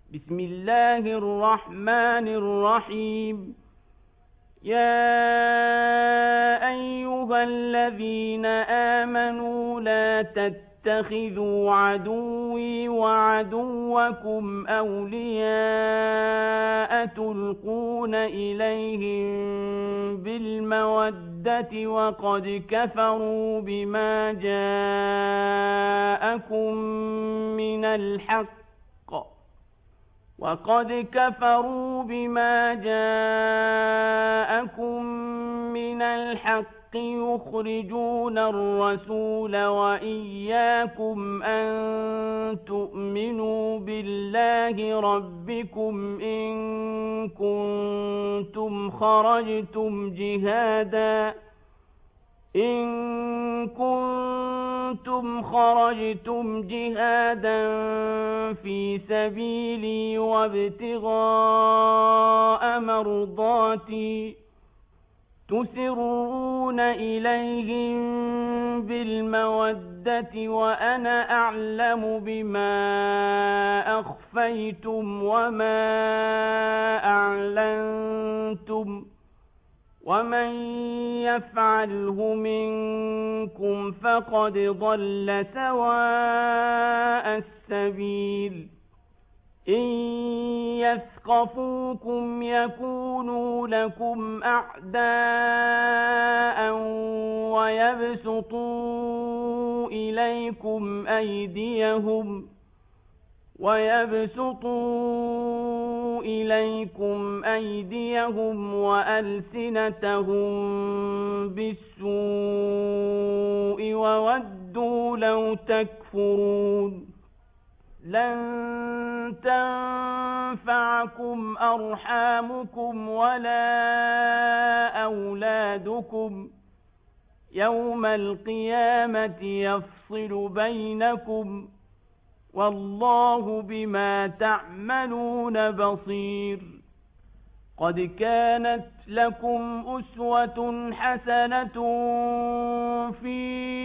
بسم الله الرحمن الرحيم. يا أيها الذين آمنوا لا تتخذوا عدوي وعدوكم أولياء تلقون إليهم بالمودة وقد كفروا بما جاءكم من الحق يخرجون الرسول وإياكم أن تؤمنوا بالله ربكم إن كنتم خرجتم جهادا في سبيلي وابتغاء مرضاتي تسرون إليهم بالمودة وأنا أعلم بما أخفيتم وما أعلنتم ومن يفعله منكم فقد ضل سواء السبيل. إن يثقفوكم يكونوا لكم أعداء ويبسطوا إليكم أيديهم وألسنتهم بالسوء وودوا لو تكفرون. لن تنفعكم أرحامكم ولا أولادكم يوم القيامة يفصل بينكم والله بما تعملون بصير. قد كانت لكم أسوة حسنة في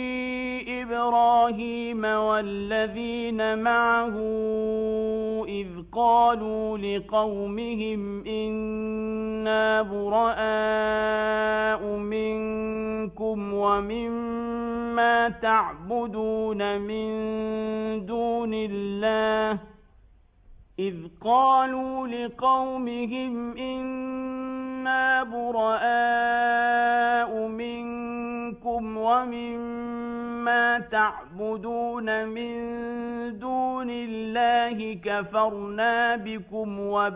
إبراهيم والذين معه إذ قالوا لقومهم إنا براء منكم ومما تعبدون من دون الله كفرنا بكم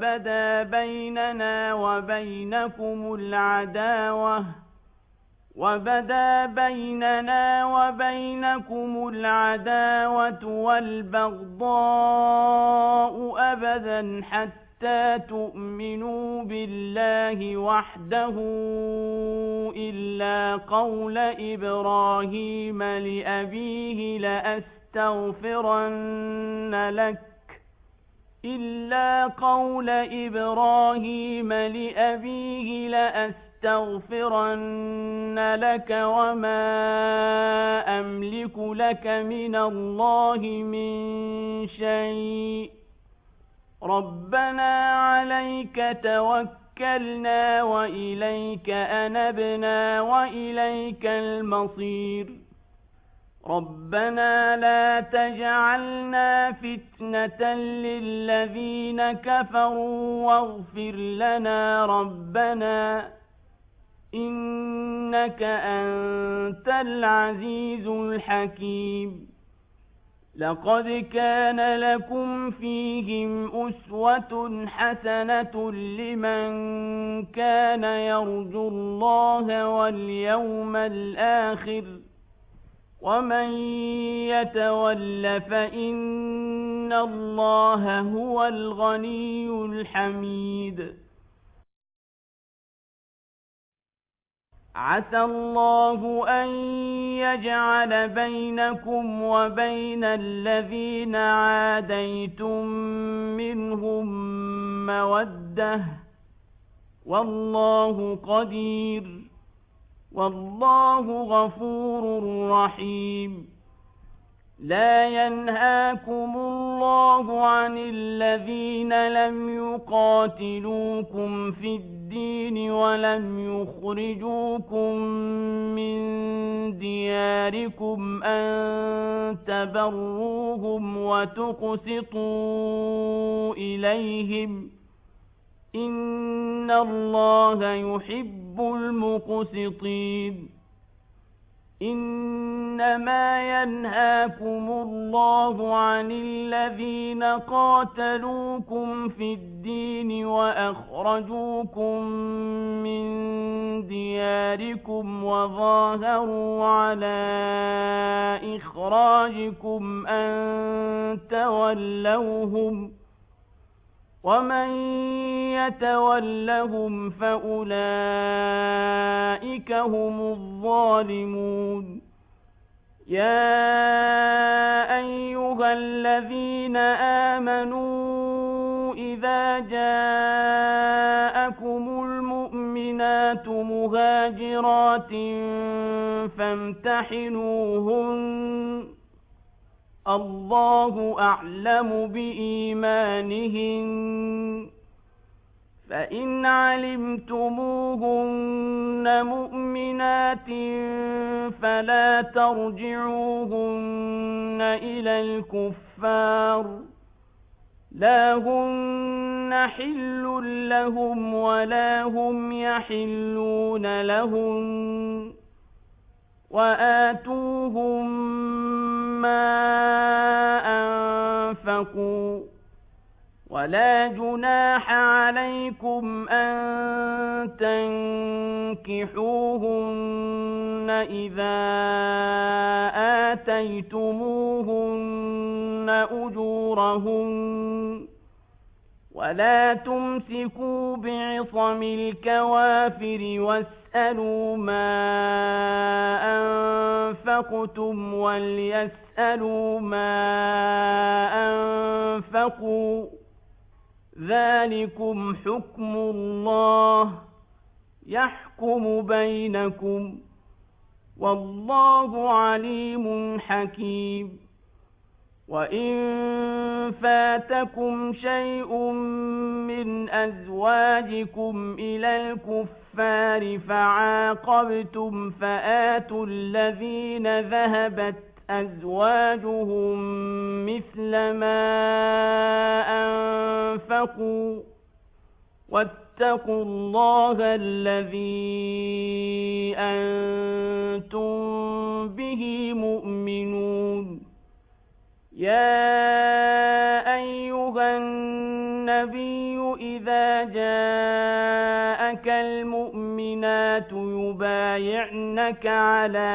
وبدا بيننا وبينكم العداوة والبغضاء أبدا حتى تؤمنوا بالله وحده إلا قول إبراهيم لأبيه لأستغفرن لك وما أملك لك من الله من شيء ربنا عليك توكلنا وإليك أنبنا وإليك المصير. ربنا لا تجعلنا فتنة للذين كفروا واغفر لنا ربنا إنك أنت العزيز الحكيم. لقد كان لكم فيهم أسوة حسنة لمن كان يرجو الله واليوم الآخر ومن يتول فإن الله هو الغني الحميد. عسى الله أن يجعل بينكم وبين الذين عاديتم منهم مودة والله قدير والله غفور رحيم. لا ينهاكم الله عن الذين لم يقاتلوكم في الدين ولم يخرجوكم من دياركم أن تبروهم وتقسطوا إليهم إن الله يحب المقسطين إنما ينهاكم الله عن الذين قاتلوكم في الدين وأخرجوكم من دياركم وظاهروا على إخراجكم أن تولوهم ومن يتولهم فأولئك هم الظالمون يا أيها الذين آمنوا إذا جاءكم المؤمنات مهاجرات فامتحنوهن الله أعلم بإيمانهن فإن علمتموهن مؤمنات فلا ترجعوهن إلى الكفار لا هن حل لهم ولا هم يحلون لهن وآتوهم ما أنفقوا ولا جناح عليكم أن تنكحوهن إذا آتيتموهن أجورهن ولا تمسكوا بعصم الكوافر واسألوا ما أنفقتم وليسألوا ما أنفقوا ذلكم حكم الله يحكم بينكم والله عليم حكيم وإن فاتكم شيء من أزواجكم إلى الكفار فعاقبتم فآتوا الذين ذهبت أزواجهم مثل ما أنفقوا واتقوا الله الذي أنتم به مؤمنون يا أيها النبي إذا جاءك المؤمنات يبايعنك على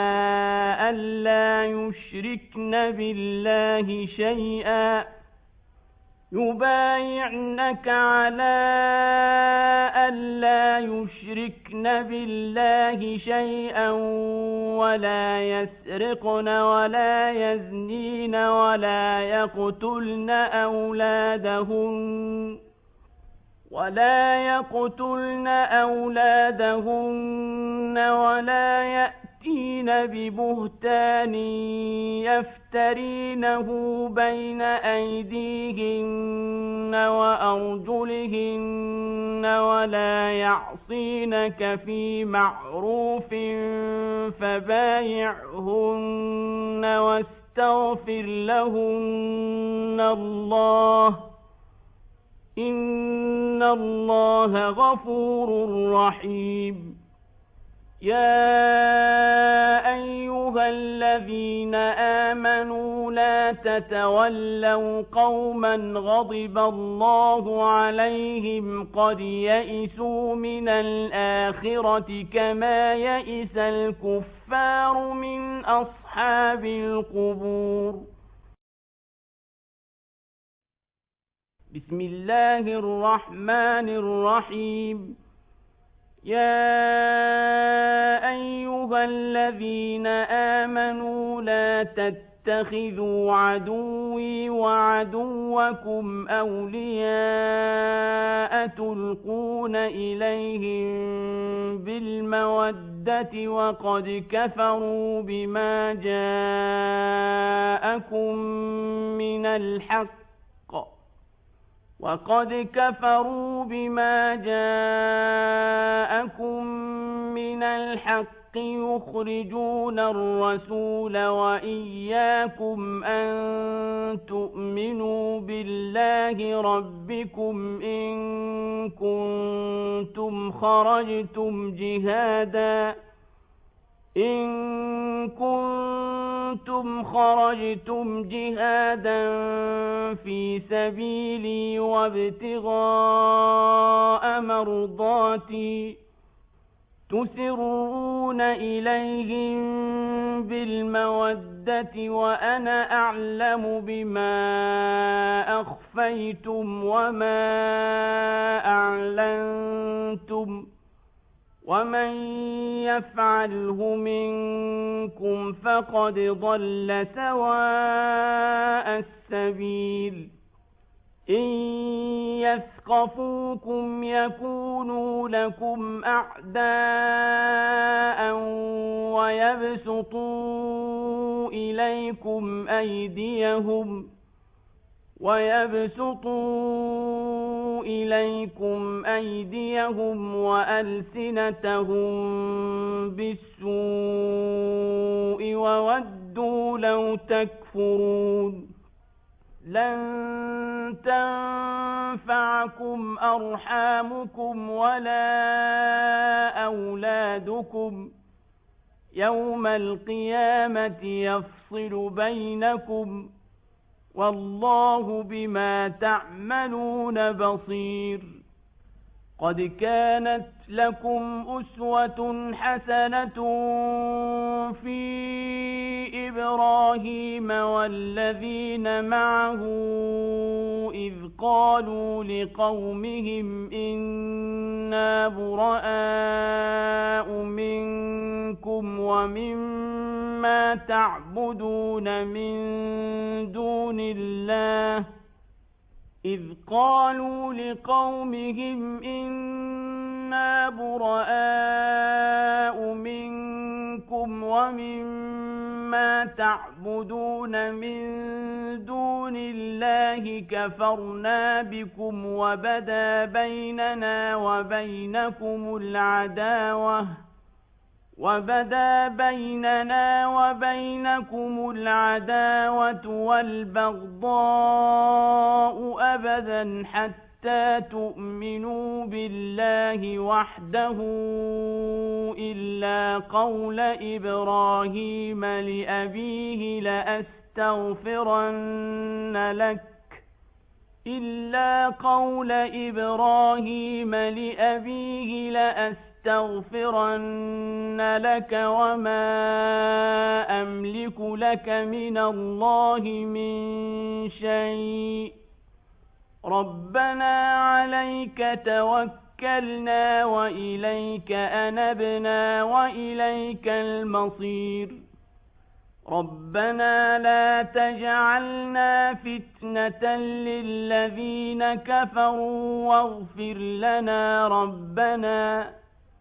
ألا يشركن بالله شيئا يبايعنك على ألا يشركن بالله شيئا ولا يسرقن ولا يزنين ولا يقتلن أولادهن ولا يأتين ببهتان يفترينه بين أيديهن وأرجلهن ولا يعصينك في معروف فبايعهن واستغفر لهن الله إن الله غفور رحيم يا أيها الذين آمنوا لا تتولوا قوما غضب الله عليهم قد يئسوا من الآخرة كما يئس الكفار من أصحاب القبور بسم الله الرحمن الرحيم يا أيها الذين آمنوا لا تتبعوا تتخذوا عدوي وعدوكم أولياء تلقون إليهم بالمودة وقد كفروا بما جاءكم من الحق يخرجون الرسول وإياكم أن تؤمنوا بالله ربكم إن كنتم خرجتم جهادا في سبيلي وابتغاء مرضاتي تسرون إليهم بالمودة وأنا أعلم بما أخفيتم وما أعلنتم ومن يفعله منكم فقد ضل سواء السبيل إن يثقفوكم يكونوا لكم أعداء ويبسطوا إليكم أيديهم وألسنتهم بالسوء وودوا لو تكفرون لن تنفعكم أرحامكم ولا أولادكم يوم القيامة يفصل بينكم والله بما تعملون بصير قد كانت لكم أسوة حسنة في إبراهيم والذين معه إذ قالوا لقومهم إنا براء منكم ومما تعبدون من دون الله كفرنا بكم وبدا بيننا وبينكم العداوة والبغضاء أبدا حتى تؤمنوا بالله وحده إلا قول إبراهيم لأبيه لأستغفرن لك وما أملك لك من الله من شيء ربنا عليك توكلنا وإليك أنبنا وإليك المصير ربنا لا تجعلنا فتنة للذين كفروا واغفر لنا ربنا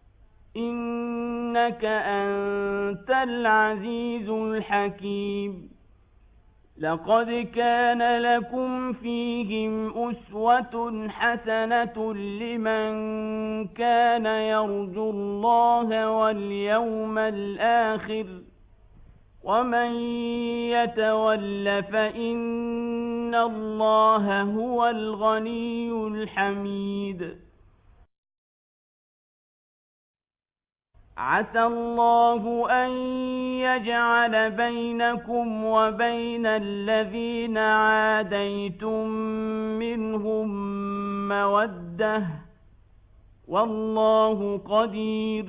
إنك أنت العزيز الحكيم لقد كان لكم فيهم أسوة حسنة لمن كان يرجو الله واليوم الآخر ومن يتول فإن الله هو الغني الحميد عسى الله أن يجعل بينكم وبين الذين عاديتم منهم مودة والله قدير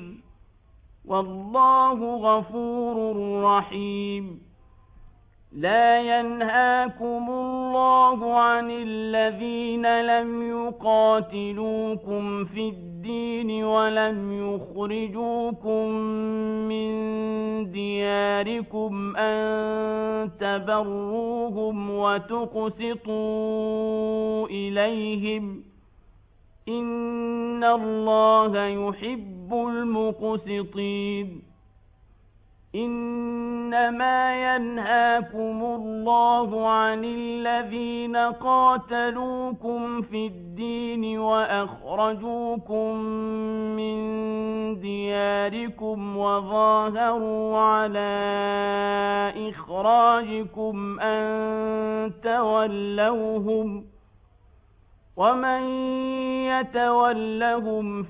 والله غفور رحيم لا ينهاكم الله عن الذين لم يقاتلوكم في الدين الدين ولم يخرجوكم من دياركم أن تبروهم وتقسطوا إليهم إن الله يحب المقسطين إنما ينهاكم الله عن الذين قاتلوكم في الدين وأخرجوكم من دياركم وظاهروا على إخراجكم أن تولوهم ومن يتولهم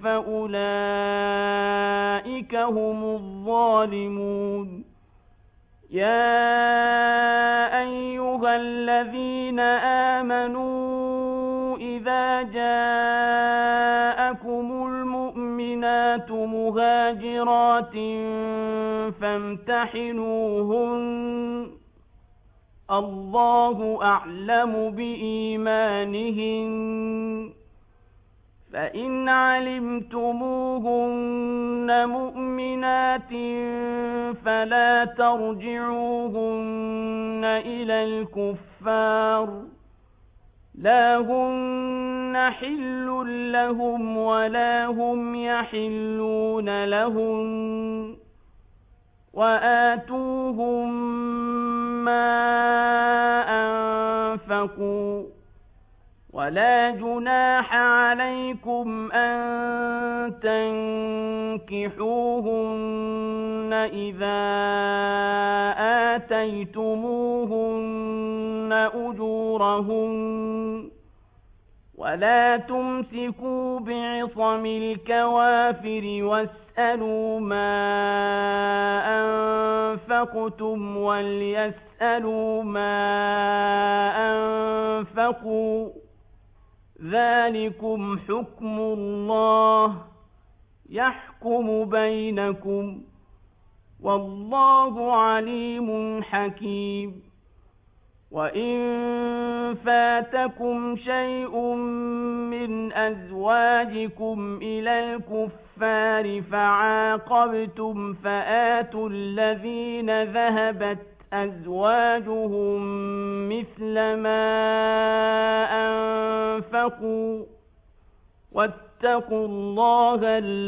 فأولئك هم الظالمون يا أيها الذين آمنوا إذا جاءكم المؤمنات مهاجرات فامتحنوهن الله أعلم بإيمانهن فإن علمتموهن مؤمنات فلا ترجعوهن إلى الكفار لا هن حل لهم ولا هم يحلون لهن وآتوهم ما أنفقوا ولا جناح عليكم أن تنكحوهن إذا آتيتموهن أجورهن ولا تمسكوا بعصم الكوافر واسألوا ما أنفقتم وليسألوا ما أنفقوا ذلكم حكم الله يحكم بينكم والله عليم حكيم وإن فاتكم شيء من أزواجكم إلى الكفار فعاقبتم فآتوا الذين ذهبت أزواجهم مثل ما أنفقوا واتقوا الله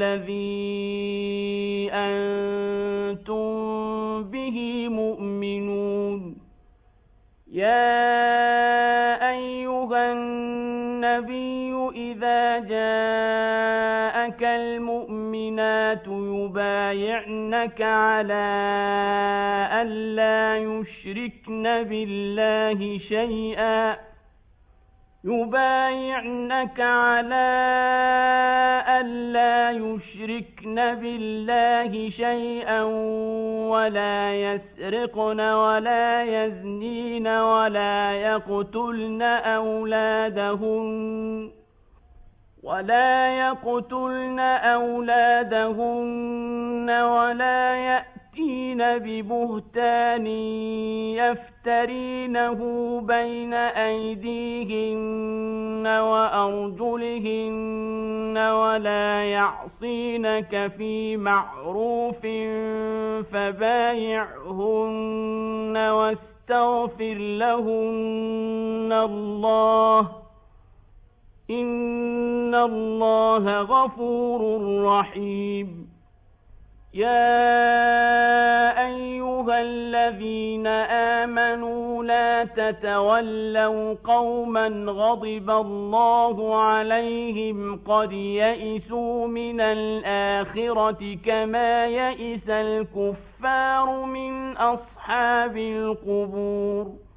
الذي أنتم به مؤمنون يا أيها النبي إذا جاءك المؤمنات يبايعنك على ألا يشركن بالله شيئا ولا يسرقن ولا يزنين ولا يقتلن أولادهن ولا يأتين ببهتان يفترينه بين أيديهن وأرجلهن ولا يعصينك في معروف فبايعهن واستغفر لهن الله إن الله غفور رحيم يا أيها الذين آمنوا لا تتولوا قوما غضب الله عليهم قد يئسوا من الآخرة كما يئس الكفار من أصحاب القبور